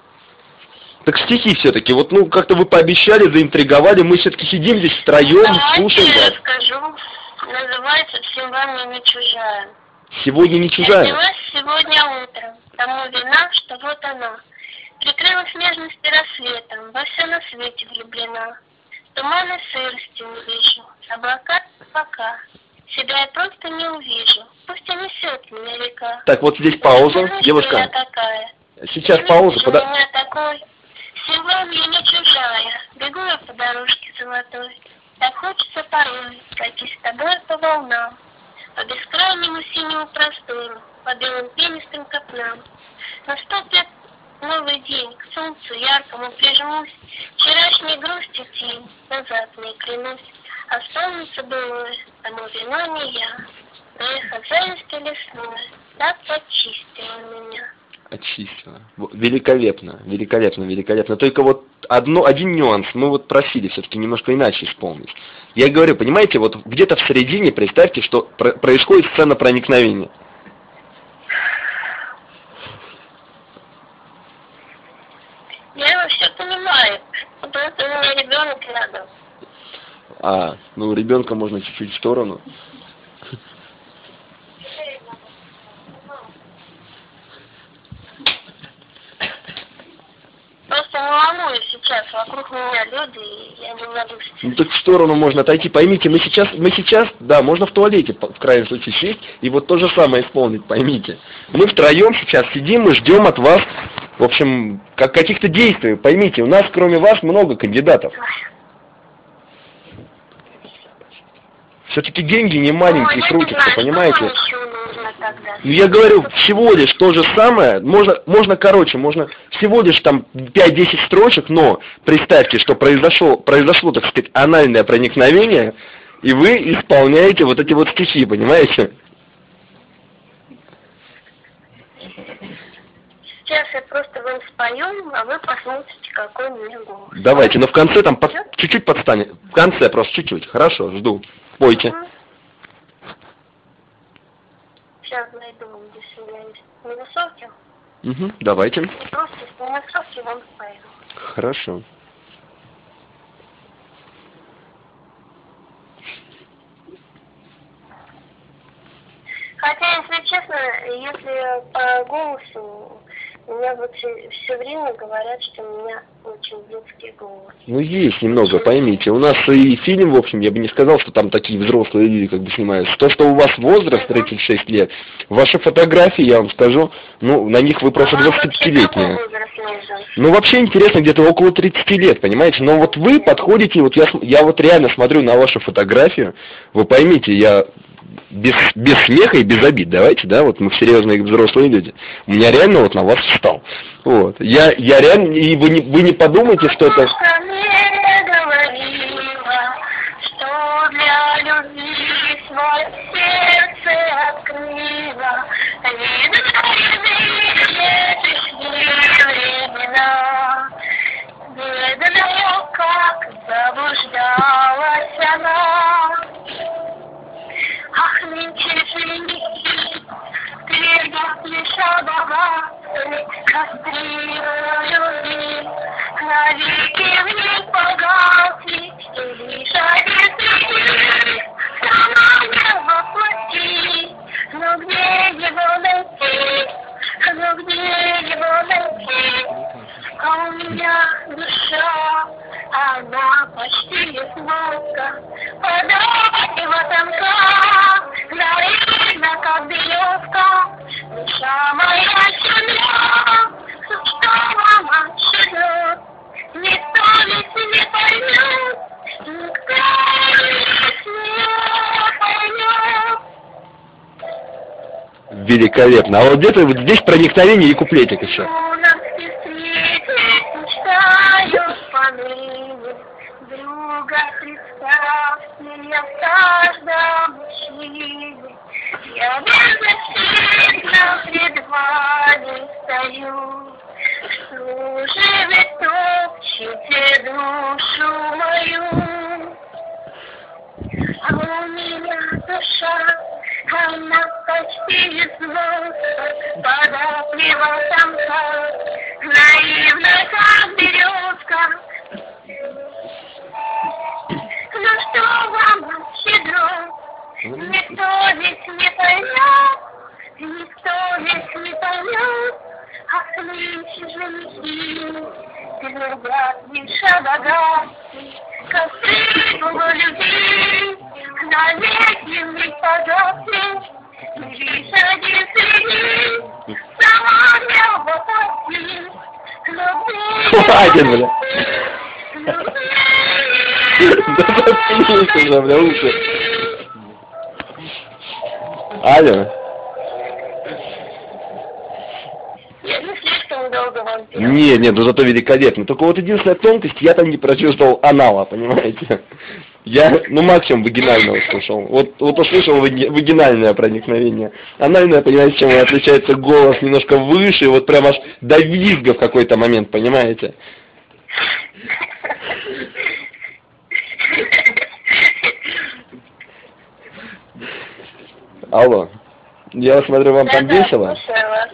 Так стихи все-таки, вот, ну, как-то вы пообещали, заинтриговали, мы все-таки сидим здесь втроем, слушаем я вас. расскажу. Называется «Всем вам не чужая». Сегодня не чужая. Родилась сегодня утром, тому вина, что вот она. Прикрылась нежностью рассветом, во все на свете влюблена. Туманы сырости увижу, облака пока. Себя я просто не увижу, пусть и несет меня река. Так, вот здесь пауза, девушка. Я такая. Сейчас пауза, У меня такой, сегодня не чужая, бегу я по дорожке золотой. Так хочется порой пройти с тобой по волнам, по бескрайнему синему простору, по белым пенистым копнам. Наступит новый день, к солнцу яркому прижмусь, вчерашней грустью тень, назад не клянусь, а солнце былое, тому вино не я, но эхо зависти лесное, так почистило меня. Очистила. Великолепно. Только вот один нюанс, мы вот просили все-таки немножко иначе исполнить. Я говорю, понимаете, вот где-то в середине представьте, что происходит сцена проникновения. Я его все понимаю, просто у меня ребенок рядом. Ну ребенка можно чуть-чуть в сторону. Просто не волнуюсь сейчас, вокруг меня люди, и я не волнуюсь. Ну так в сторону можно отойти. Поймите, мы сейчас, да, можно в туалете, в крайнем случае, сесть и вот то же самое исполнить, поймите. Мы втроем сейчас сидим и ждем от вас, в общем, каких-то действий. Поймите, у нас кроме вас много кандидатов. Все-таки деньги не маленькие крутятся, понимаете? Ну я говорю, всего лишь то же самое, можно короче, можно всего лишь там 5-10 строчек, но представьте, что произошло, так сказать, анальное проникновение, и вы исполняете вот эти вот стихи, понимаете? Сейчас я просто вам спою, а вы посмотрите, какой у меня голос. Давайте, но в конце там чуть-чуть подстанет, в конце просто чуть-чуть, хорошо, жду, пойте. Сейчас найду, где есть минусовки. Угу, давайте. Просто на сроки вам спою. Хорошо. Хотя, если честно, если по голосу, меня вот все время говорят, что у меня очень детский голос. Ну, есть немного, поймите. У нас и фильм, в общем, я бы не сказал, что там такие взрослые люди как бы снимаются. То, что у вас возраст 36 лет, ваши фотографии, я вам скажу, ну, на них вы просто 25-летние. Ну, вообще интересно, где-то около 30 лет, понимаете? Но вот вы подходите, вот я вот реально смотрю на вашу фотографию, вы поймите, я... Без смеха и без обид, давайте, да, вот мы серьезные взрослые люди. У меня реально вот на вас встал. Вот. Я реально, и вы не подумайте, что это... Что для любви свое сердце открыла, видно, как заблуждалась она. Ах, нынче женихи, требят лишь обогаты, кастрируя любви, навеки в ней погасли, и лишь один свет сама не воплоти. Но где его найти? Но где его найти? А у меня душа, она почти из воска, податливо тонка, наивна, как березка, душа моя семья, что мама живет, никто ведь не поймет, никто ведь не поймет. Великолепно. А вот где-то вот здесь проникновение и куплетик еще. Друга представь меня в каждом мужчине, я беззащитно пред вами стою, что же вы топчете душу мою? А у меня душа, она почти из воздуха, податлива самка, наивна, как березка. Ну что вам щедро, никто ведь не поймет, никто ведь не поймет, а нынче женихи, твердят лишь обогаты, как символ любви, навеки в них погасли, лишь один среди, сама не воплоти. Хватит, бля. Да заткнись уже, бля, уши. Алло. Я не слишком долго вам пела. Нет, ну зато великолепно. Только вот единственная тонкость, я там не прочувствовал анала, понимаете? Я, ну, максимум вагинального услышал. Вот услышал вагинальное проникновение. Анальное, понимаете, чем отличается голос немножко выше, вот прям аж до визга в какой-то момент, понимаете? Алло. Я смотрю, вам там весело? Слушаю вас.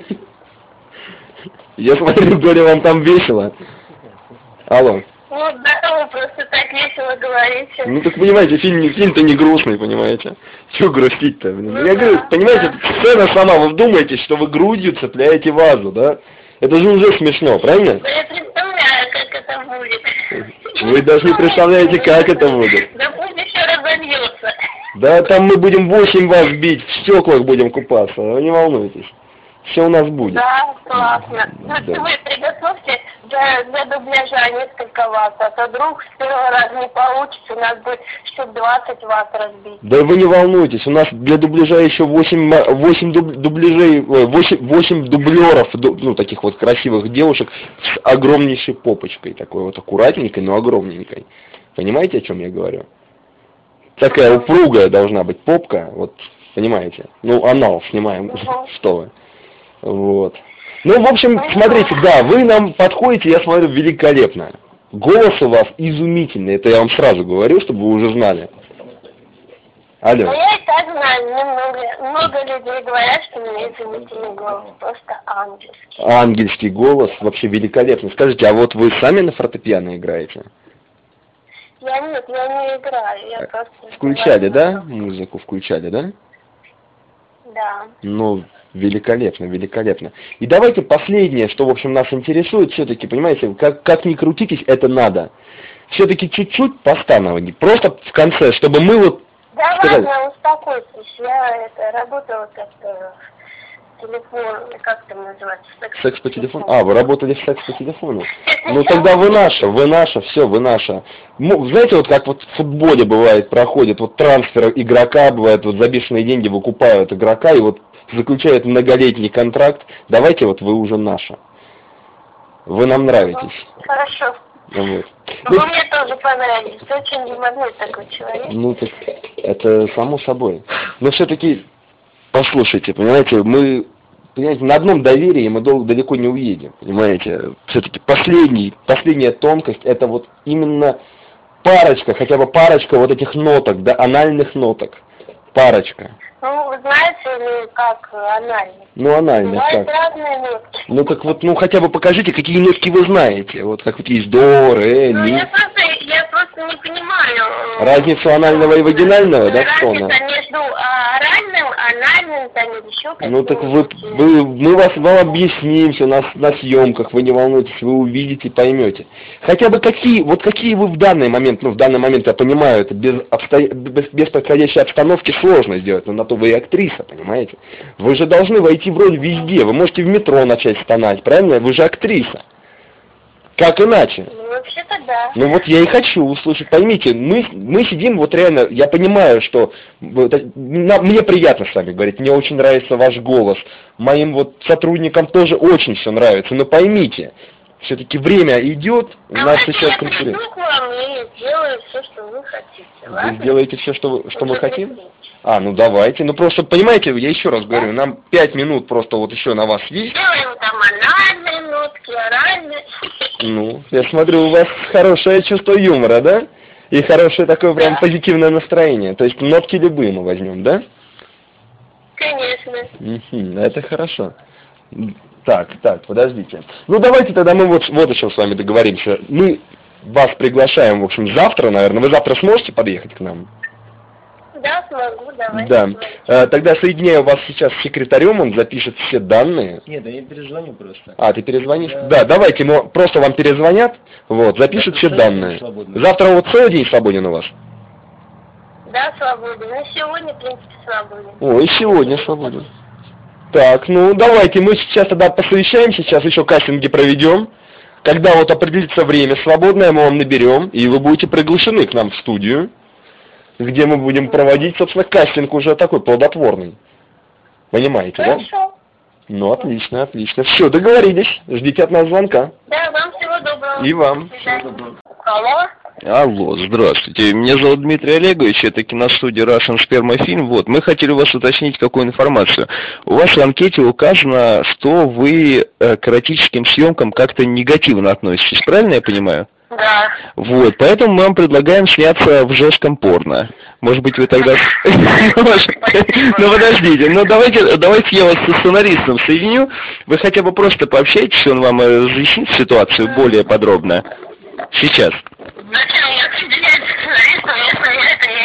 Я смотрю, говорю, вам там весело. Алло. Вот да, вы просто так весело говорите. Ну так понимаете, фильм-то не грустный, понимаете? Чего грустить-то? Ну, я говорю, да, понимаете, да. сцена сама, вы вдумаетесь, что вы грудью цепляете вазу, да? Это же уже смешно, правильно? Я представляю, как это будет. Вы даже не представляете, как это будет. Да пусть еще разобьется. Да там мы будем 8 ваз бить, в стеклах будем купаться, вы не волнуйтесь. Все у нас будет. Да, классно. Ну, Да. вы приготовьте для дубляжа несколько ватт, а то вдруг с первого раза не получится, у нас будет штук 20 ватт разбить. Да вы не волнуйтесь, у нас для дубляжа еще 8 дубляжей, 8 дублеров, ну, таких вот красивых девушек с огромнейшей попочкой, такой вот аккуратненькой, но огромненькой. Понимаете, о чем я говорю? Такая упругая должна быть попка, вот, понимаете? Ну, анал снимаем, что вы. Вот. Ну, в общем, смотрите, да, вы нам подходите, я смотрю, великолепно. Голос у вас изумительный, это я вам сразу говорю, чтобы вы уже знали. Алло. Но я и так знаю, много людей говорят, что у меня изумительный голос, просто ангельский. Ангельский голос, вообще великолепно. Скажите, а вот вы сами на фортепиано играете? Я не играю, я просто... Включали, да? Музыку включали, да? Да. Ну, великолепно, великолепно. И давайте последнее, что, в общем, нас интересует, все-таки, понимаете, как ни крутитесь, это надо. Все-таки чуть-чуть постановать, просто в конце, чтобы мы вот... Да сказали... ладно, успокойтесь, я работала как-то телефон, как там называется? Секс по телефону? А, вы работали в секс по телефону? Ну тогда вы наша, все, вы наша. Ну, знаете, вот как вот в футболе бывает, проходит вот трансфер игрока, бывает, вот за бешеные деньги выкупают игрока и вот заключают многолетний контракт. Давайте вот вы уже наша. Вы нам нравитесь. Хорошо. Вот. Вы мне тоже понравились, очень любопытный такой человек. Ну так это само собой. Но все-таки, послушайте, понимаете, мы... Понимаете, на одном доверии мы далеко не уедем, понимаете. Все-таки последняя тонкость, это вот именно парочка, хотя бы парочка вот этих ноток, да, анальных ноток. Парочка. Ну, вы знаете, как анальный? Ну, анальных, бывают как? разные нотки. Ну, так вот, ну, хотя бы покажите, какие нотки вы знаете. Вот как вот есть до, ре, Ну, ми. я просто не понимаю. Разницу анального и вагинального, да, что она? Разница между оральным, анальным, там, или еще каким-то. Ну так мы вам объясним все на съемках, вы не волнуйтесь, вы увидите, поймете. Хотя бы какие вы в данный момент, я понимаю, это без подходящей обстановки сложно сделать, но на то вы и актриса, понимаете? Вы же должны войти в роль везде, вы можете в метро начать стонать, правильно? Вы же актриса. Как иначе? Ну, вообще-то да. Ну вот я и хочу услышать, поймите, мы сидим, вот реально, я понимаю, что мне приятно с вами говорить, мне очень нравится ваш голос, моим вот сотрудникам тоже очень все нравится, но поймите, все-таки время идет, у нас сейчас конкуренция. Я приду к вам и сделаю все, что вы хотите, ладно? Вы сделаете все, что мы хотим? А, ну давайте, ну просто, понимаете, я еще раз говорю, нам 5 минут просто вот еще на вас есть. Делаем там анальные нотки, оральные. Ну, я смотрю, у вас хорошее чувство юмора, да? И хорошее такое прям позитивное настроение. То есть нотки любые мы возьмем, да? Конечно. Это хорошо. Так, подождите. Ну давайте тогда мы вот о чем с вами договоримся. Мы вас приглашаем, в общем, завтра, наверное. Вы завтра сможете подъехать к нам? Да, смогу, давай. Да. Тогда соединяю вас сейчас с секретарем, он запишет все данные. Нет, я перезвоню просто. А, ты перезвонишь? Да, давайте, просто вам перезвонят, вот, запишут все данные. Завтра вот целый день свободен у вас? Да, свободен. Ну, сегодня, в принципе, свободен. О, и сегодня свободен. Так, ну давайте, мы сейчас тогда посовещаемся, сейчас еще кастинги проведем. Когда вот определится время свободное, мы вам наберем, и вы будете приглашены к нам в студию, где мы будем проводить, собственно, кастинг уже такой плодотворный. Понимаете, да? Хорошо. Ну, отлично. Все, договорились. Ждите от нас звонка. Да, вам всего доброго. И вам. Всего доброго. Алло? Алло, здравствуйте. Меня зовут Дмитрий Олегович, это киностудия Russian Sperma Film. Вот, мы хотели у вас уточнить какую информацию. У вас в анкете указано, что вы к эротическим съемкам как-то негативно относитесь, правильно я понимаю? Да. Вот, поэтому мы вам предлагаем сняться в жестком порно. Может быть, вы тогда... Ну, подождите, давайте я вас со сценаристом соединю. Вы хотя бы просто пообщайтесь, он вам разъяснит ситуацию более подробно. Сейчас. Зачем я определяюсь сценаристом, если меня это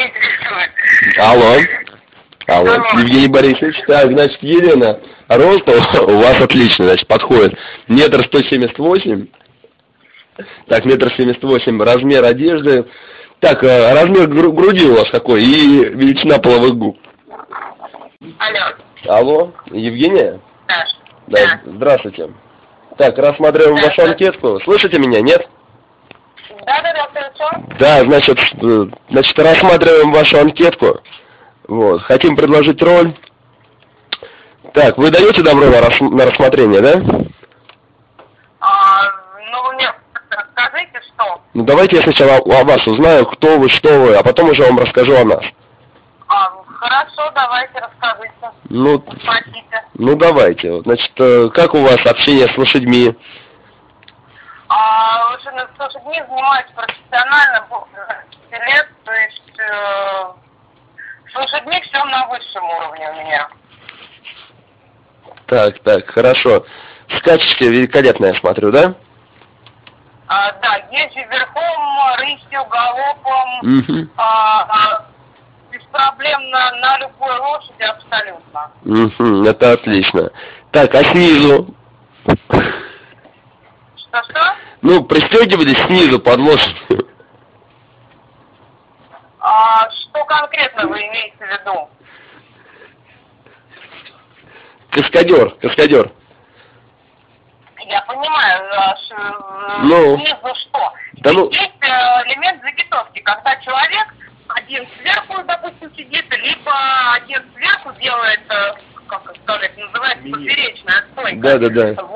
не интересует? Алло, Евгений Борисович. Так, значит, Елена, рост у вас отлично, значит, подходит. 1,178 м. Так, 1,78 м, размер одежды. Так, размер груди у вас какой и величина половых губ. Алло. Алло, Евгения? Да. Здравствуйте. Так, рассматриваем вашу анкетку. Слышите меня, нет? Да, хорошо. Да, значит, рассматриваем вашу анкетку. Вот, хотим предложить роль. Так, вы даете добро на рассмотрение, да? Ну, мне расскажите, что? Ну, давайте я сначала о вас узнаю, кто вы, что вы, а потом уже вам расскажу о нас. Хорошо, давайте, расскажите. Спасибо. Ну, давайте. Вот, значит, как у вас общение с лошадьми? С лошадьми занимаюсь профессионально, 15 лет, то есть с лошадьми высшем уровне у меня. Так, хорошо. Скачечка великолепная, я смотрю, да? Да, езжу верхом, рысью, галопом, беспроблемно на любой лошади абсолютно. Это отлично. Так, а снизу? Что? Ну, пристегивались снизу под лошадь. Что конкретно вы имеете в виду? Каскадер. Я понимаю, снизу что? Да ну... Есть элемент заготовки, когда человек один сверху, допустим, сидит, либо один сверху делает, как сказать, называется поперечная стойка. Да.